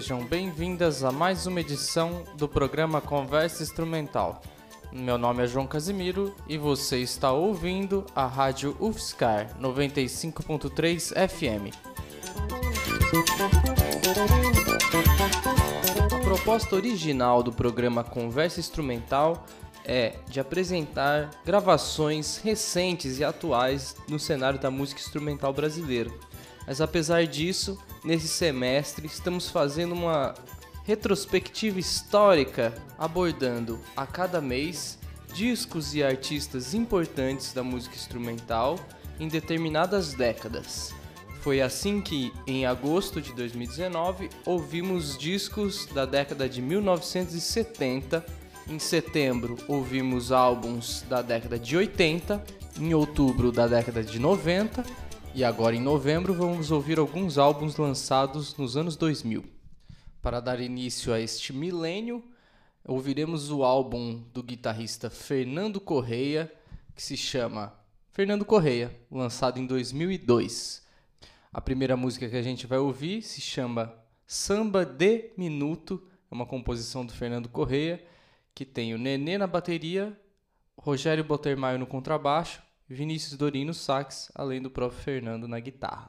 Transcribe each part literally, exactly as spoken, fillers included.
sejam bem-vindas a mais uma edição do programa Conversa Instrumental. Meu nome é João Casimiro e você está ouvindo a Rádio U F S C ar noventa e cinco ponto três F M. A proposta original do programa Conversa Instrumental é de apresentar gravações recentes e atuais no cenário da música instrumental brasileira. Mas apesar disso, nesse semestre estamos fazendo uma retrospectiva histórica abordando a cada mês discos e artistas importantes da música instrumental em determinadas décadas. Foi assim que, em agosto de dois mil e dezenove, ouvimos discos da década de mil novecentos e setenta. Em setembro, ouvimos álbuns da década de oitenta. Em outubro, da década de noventa. E agora, em novembro, vamos ouvir alguns álbuns lançados nos anos dois mil. Para dar início a este milênio, ouviremos o álbum do guitarrista Fernando Correia, que se chama Fernando Correia, lançado em dois mil e dois. A primeira música que a gente vai ouvir se chama Samba de Minuto, é uma composição do Fernando Correia, que tem o Nenê na bateria, Rogério Botermaio no contrabaixo, Vinícius Dorim no sax, além do próprio Fernando na guitarra.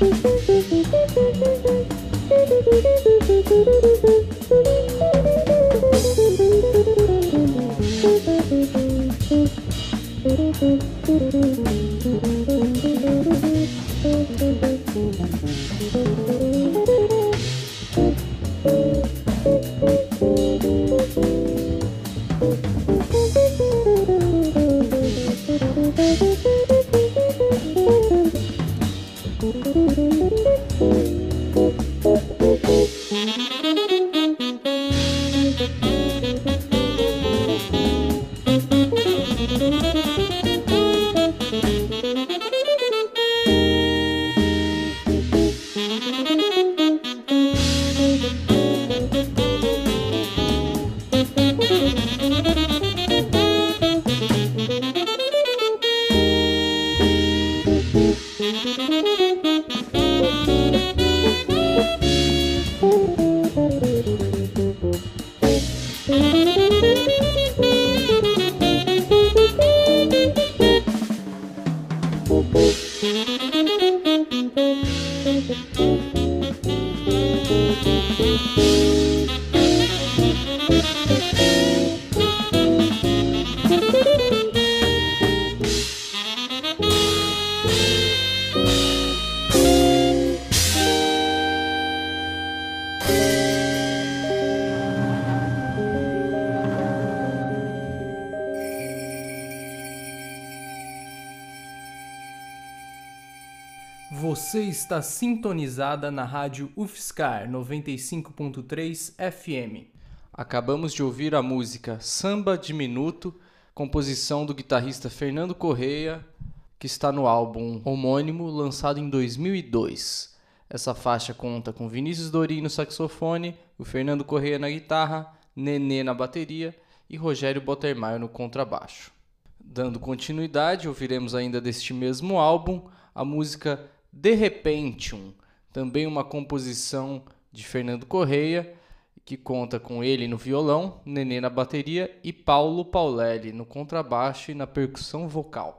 Você está sintonizada na rádio UFSCar noventa e cinco ponto três F M. Acabamos de ouvir a música Samba de Minuto, composição do guitarrista Fernando Correia, que está no álbum homônimo lançado em dois mil e dois. Essa faixa conta com Vinícius Dorim no saxofone, o Fernando Correia na guitarra, Nenê na bateria e Rogério Bottermaier no contrabaixo. Dando continuidade, ouviremos ainda deste mesmo álbum a música De Repentium, também uma composição de Fernando Correia, que conta com ele no violão, Nenê na bateria e Paulo Paulelli no contrabaixo e na percussão vocal.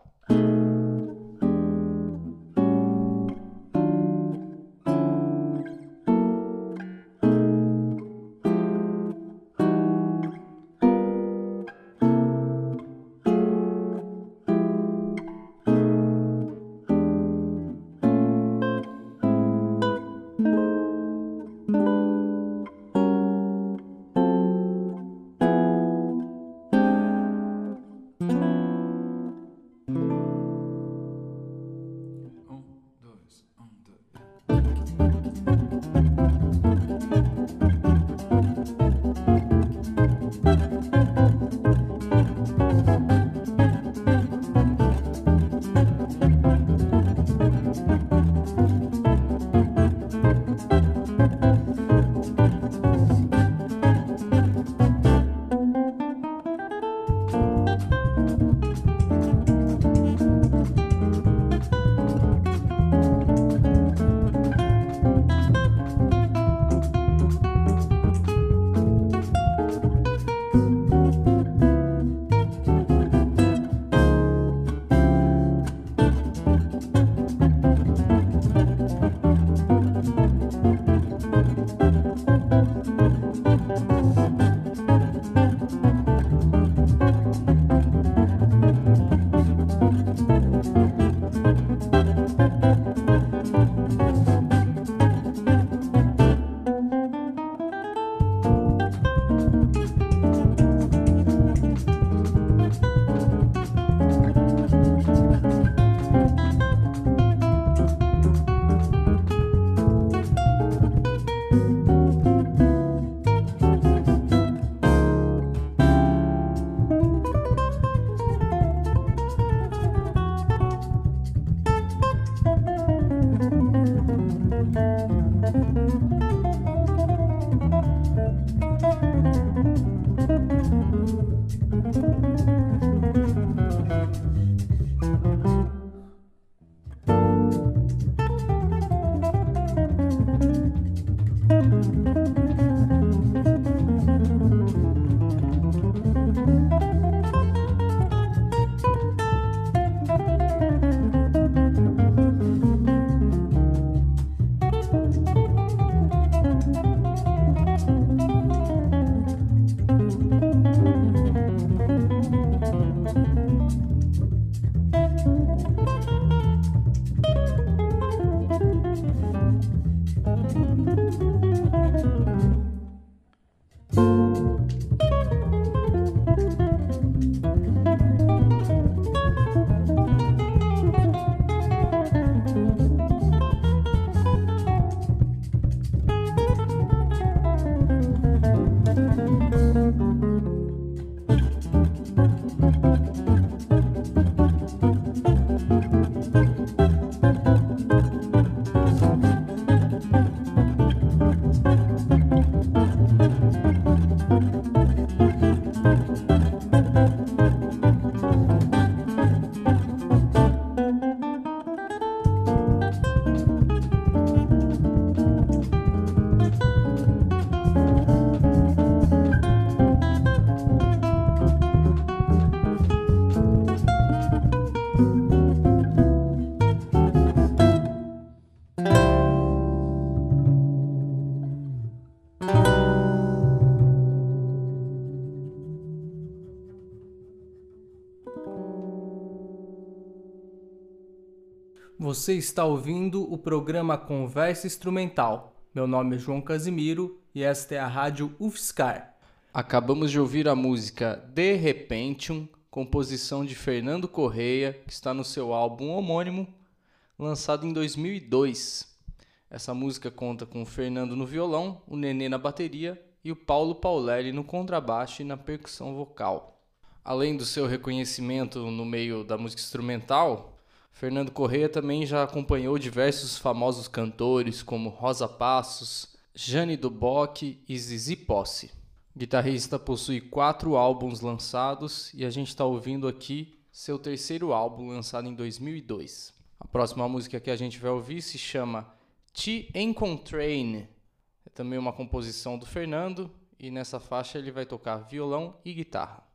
Você está ouvindo o programa Conversa Instrumental. Meu nome é João Casimiro e esta é a Rádio U F S C A R. Acabamos de ouvir a música De Repentium, composição de Fernando Correia, que está no seu álbum homônimo, lançado em dois mil e dois. Essa música conta com o Fernando no violão, o Nenê na bateria e o Paulo Paulelli no contrabaixo e na percussão vocal. Além do seu reconhecimento no meio da música instrumental, Fernando Correia também já acompanhou diversos famosos cantores como Rosa Passos, Jane do Bock e Zizi Posse. O guitarrista possui quatro álbuns lançados e a gente está ouvindo aqui seu terceiro álbum, lançado em dois mil e dois. A próxima música que a gente vai ouvir se chama Te Encontrei. É também uma composição do Fernando e nessa faixa ele vai tocar violão e guitarra.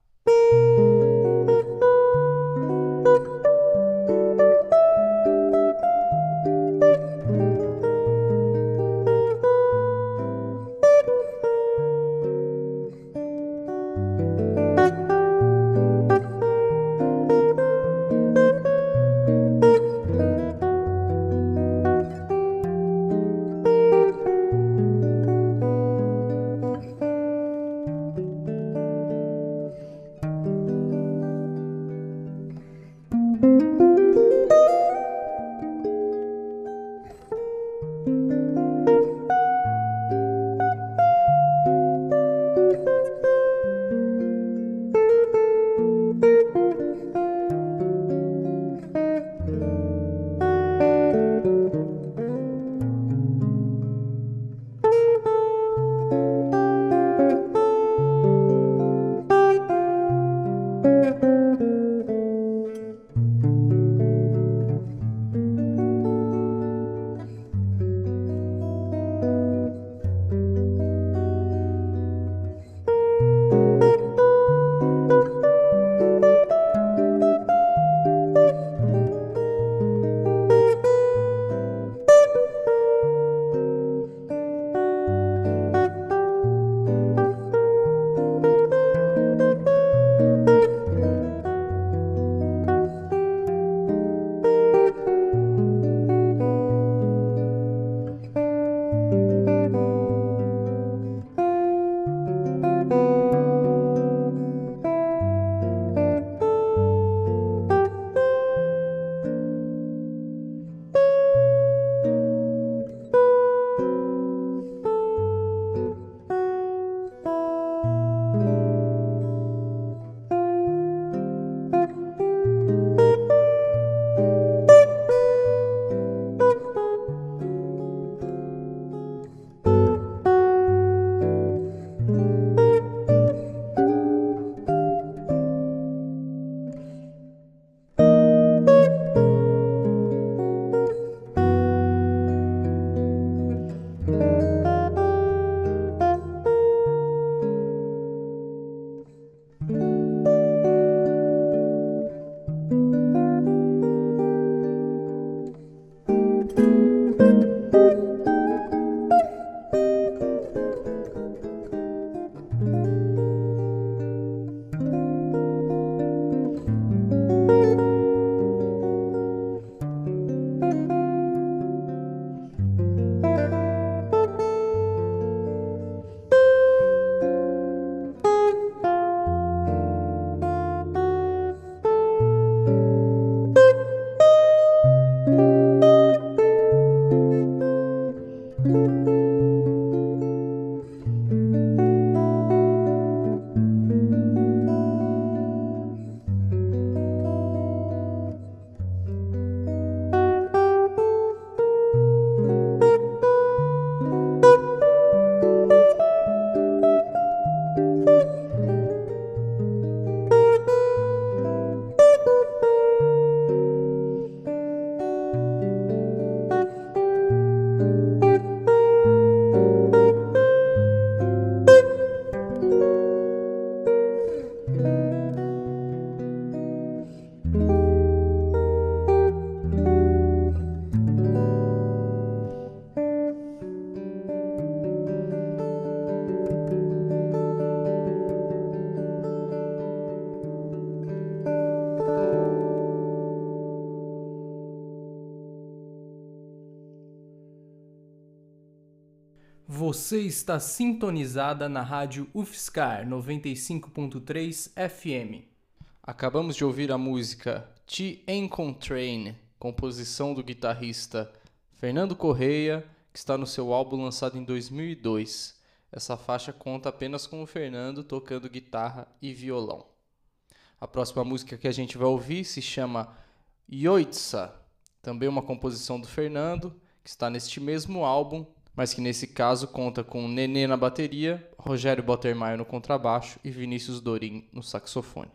Você está sintonizada na rádio UFSCar noventa e cinco ponto três F M. Acabamos de ouvir a música Te Encontrei, composição do guitarrista Fernando Correia, que está no seu álbum lançado em dois mil e dois. Essa faixa conta apenas com o Fernando tocando guitarra e violão. A próxima música que a gente vai ouvir se chama Yoitsa, também uma composição do Fernando, que está neste mesmo álbum, mas que nesse caso conta com Nenê na bateria, Rogério Bottermaio no contrabaixo e Vinícius Dorim no saxofone.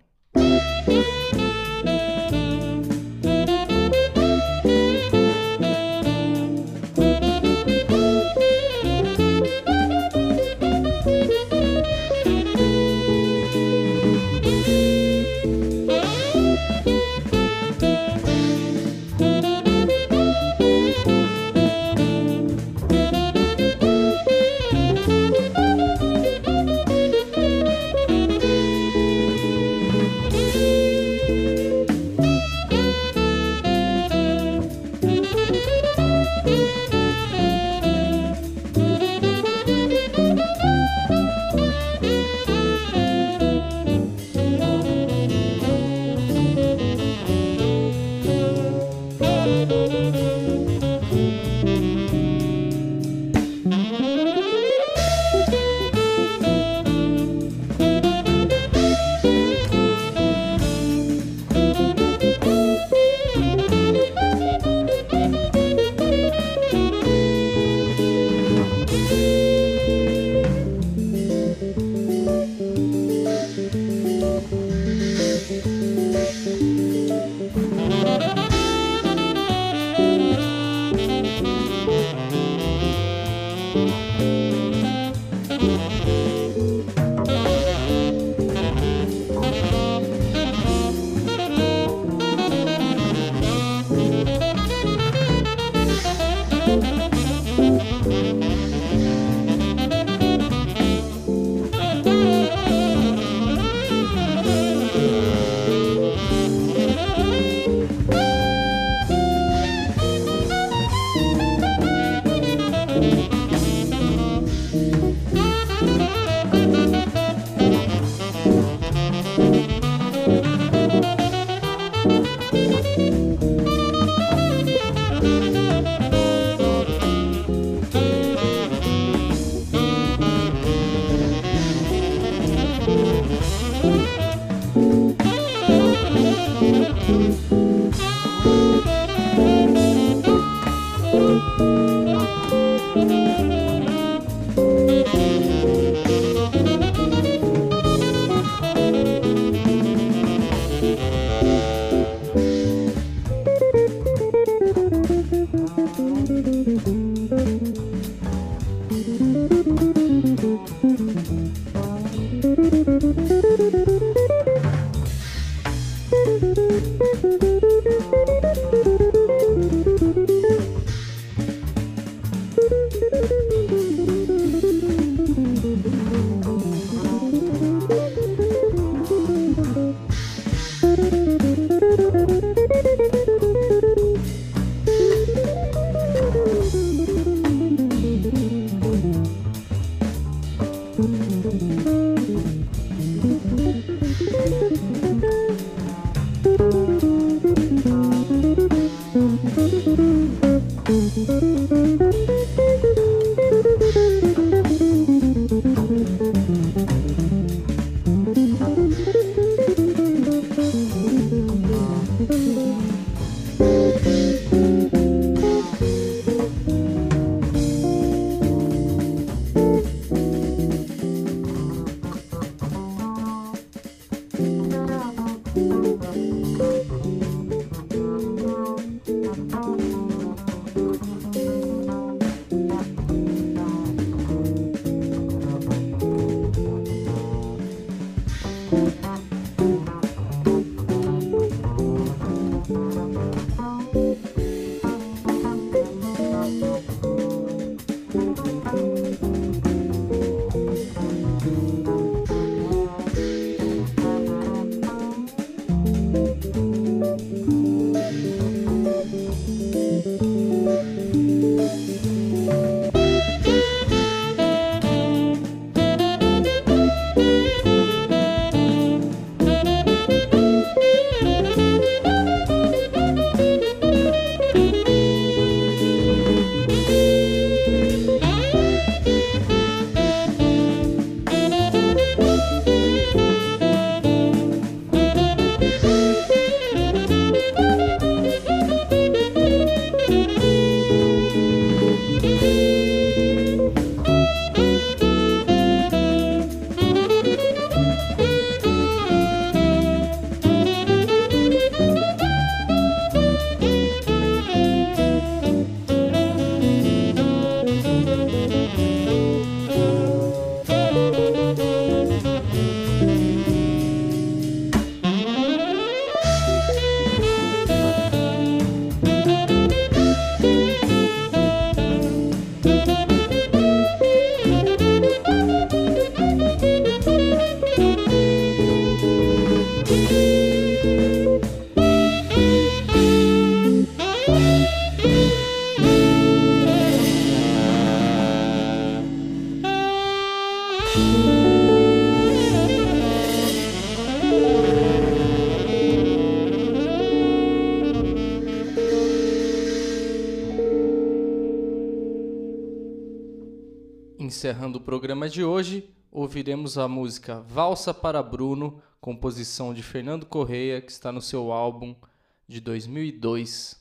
Encerrando o programa de hoje, ouviremos a música Valsa para Bruno, composição de Fernando Correia, que está no seu álbum de dois mil e dois.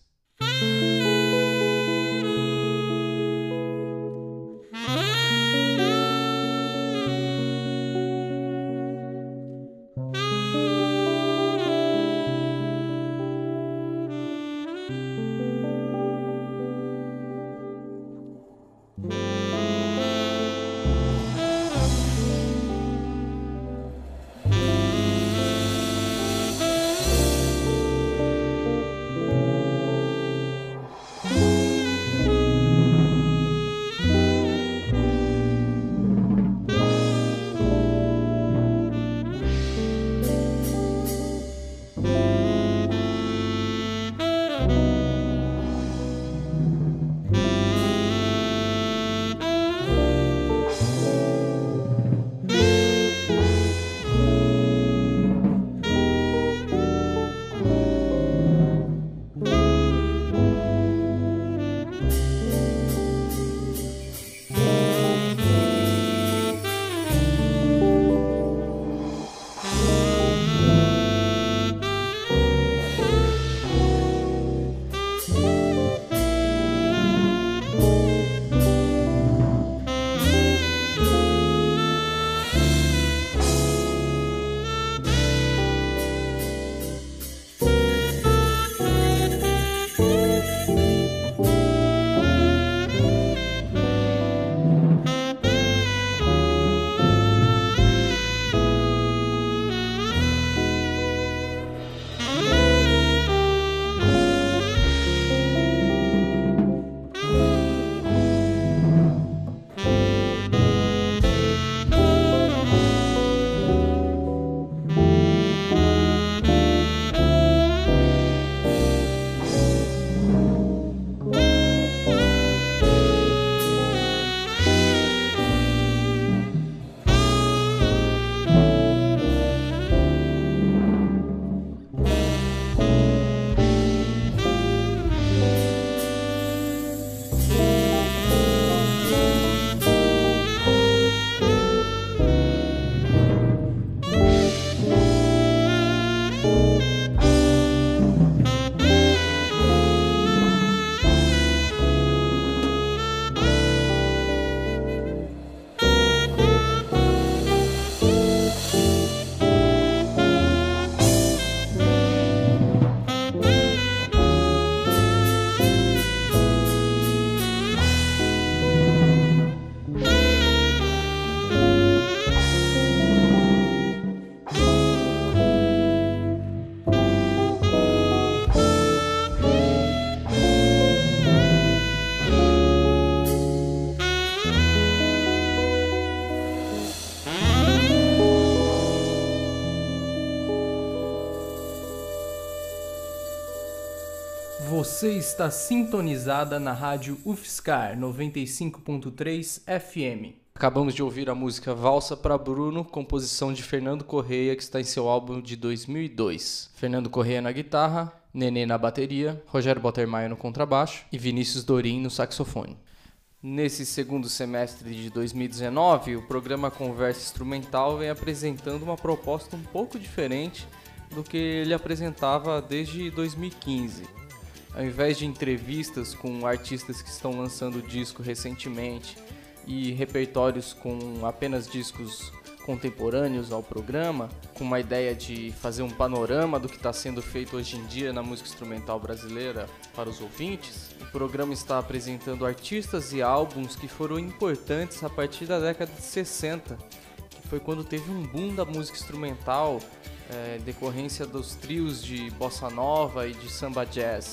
Você está sintonizada na rádio UFSCar noventa e cinco ponto três F M. Acabamos de ouvir a música Valsa para Bruno, composição de Fernando Correia, que está em seu álbum de dois mil e dois. Fernando Correia na guitarra, Nenê na bateria, Rogério Bottermayer no contrabaixo e Vinícius Dorim no saxofone. Nesse segundo semestre de dois mil e dezenove, o programa Conversa Instrumental vem apresentando uma proposta um pouco diferente do que ele apresentava desde dois mil e quinze. Ao invés de entrevistas com artistas que estão lançando disco recentemente e repertórios com apenas discos contemporâneos ao programa, com uma ideia de fazer um panorama do que está sendo feito hoje em dia na música instrumental brasileira para os ouvintes, o programa está apresentando artistas e álbuns que foram importantes a partir da década de sessenta, que foi quando teve um boom da música instrumental, é, decorrência dos trios de bossa nova e de samba jazz.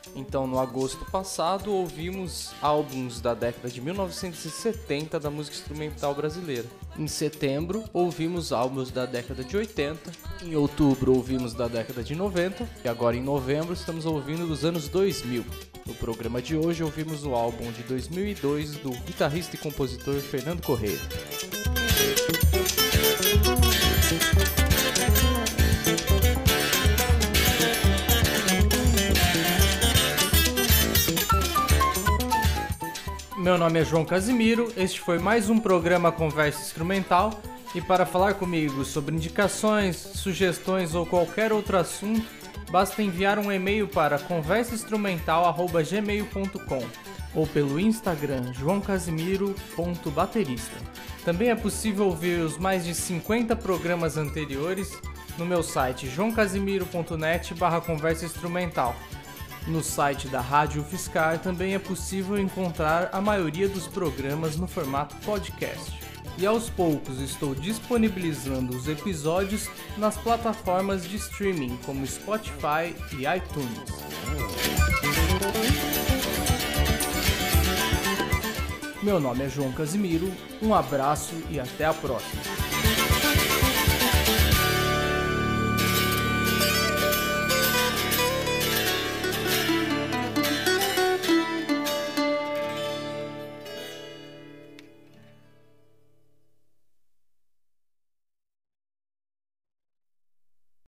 Então, no agosto passado, ouvimos álbuns da década de mil novecentos e setenta da música instrumental brasileira. Em setembro, ouvimos álbuns da década de oitenta. Em outubro, ouvimos da década de noventa. E agora, em novembro, estamos ouvindo dos anos dois mil. No programa de hoje, ouvimos o álbum de dois mil e dois do guitarrista e compositor Fernando Correia. Meu nome é João Casimiro, este foi mais um programa Conversa Instrumental e para falar comigo sobre indicações, sugestões ou qualquer outro assunto, basta enviar um e-mail para conversa instrumental arroba gmail ponto com ou pelo Instagram joão casimiro ponto baterista. Também é possível ouvir os mais de cinquenta programas anteriores no meu site joão casimiro ponto net barra conversa instrumental. No site da Rádio UFSCar também é possível encontrar a maioria dos programas no formato podcast. E aos poucos estou disponibilizando os episódios nas plataformas de streaming como Spotify e iTunes. Meu nome é João Casimiro, um abraço e até a próxima.